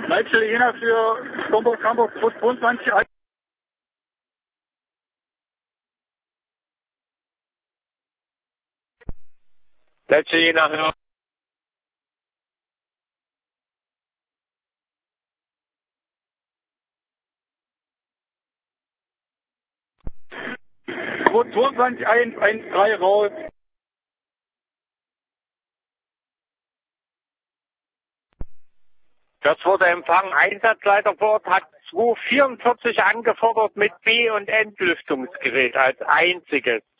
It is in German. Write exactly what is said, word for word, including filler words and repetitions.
Leitstelle Jena für Stormburg Hamburg zweiundzwanzig. Leitstelle Jena für zweiundzwanzig eins eins drei raus. Das wurde empfangen. Einsatzleiter vor Ort hat zwei vierundvierzig angefordert mit B- und Entlüftungsgerät als einziges.